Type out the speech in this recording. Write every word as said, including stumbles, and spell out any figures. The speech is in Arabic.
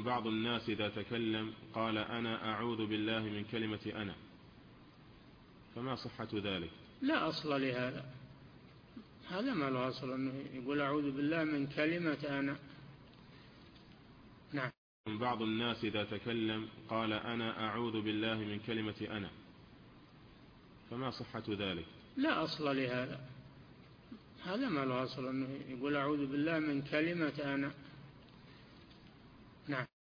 بعض الناس إذا تكلم قال أنا أعوذ بالله من كلمة أنا، فما صحة ذلك؟ لا أصل لهذا، هذا ما له أصل أنه يقول أعوذ بالله من كلمة أنا. نعم. بعض الناس إذا تكلم قال أنا أعوذ بالله من كلمة أنا، فما صحة ذلك؟ لا أصل لهذا، هذا ما له أصل أنه يقول أعوذ بالله من كلمة أنا. نعم.